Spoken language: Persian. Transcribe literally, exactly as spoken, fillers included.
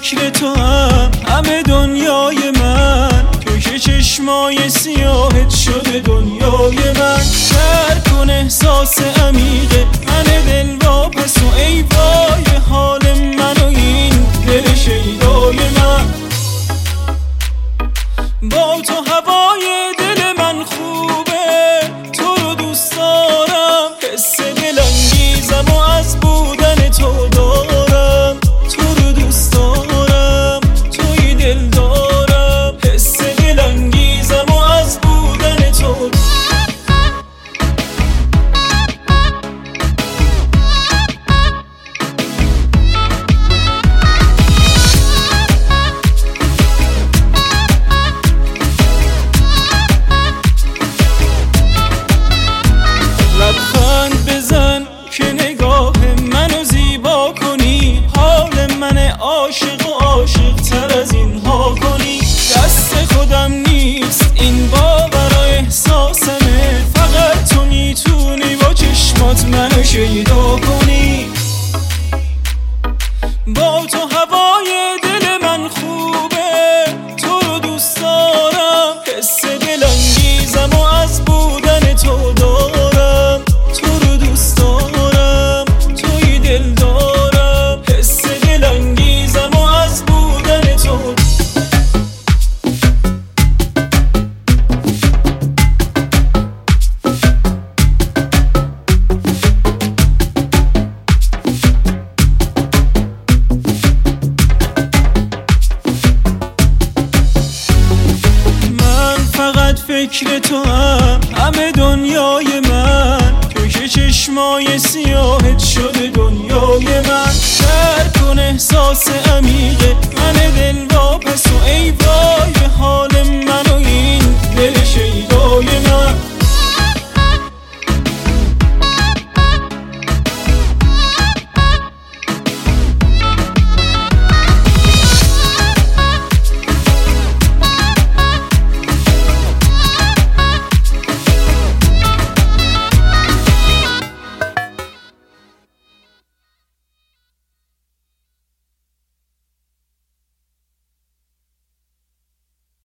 فکر تو هم همه دنیای من، تو که چشمای سیاهت شده دنیای من. درک کن احساس عمیق من دل واپس و ای وای حال من و این دل شیدای من. با تو هوای دل من خوبه، تو رو دوست دارم، حس دلانگیزم و از بودن تو دارم. تو رو دوست دارم، توی دل دارم، حس دلانگیزم و از بودن تو. لبخند بزن که نگاه منو زیبا کنی، حال من عاشق و عاشق تر از اینها کنی. دست خودم نیست این باور و احساسمه، فقط تو میتونی با چشمات منو شیدا کنی. با تو هوای دل من خوبه، تو رو دوست دارم، حس دلانگیزم و از بودن تو دارم. تو رو دوست دارم، توی دل دارم، حس دلانگیزم و از بودن تو. فقط فکر تو هم همه دنیای من، تو که چشمای سیاهت شده دنیای من. درک کن احساس عمیق من دل واپس و ای وای حال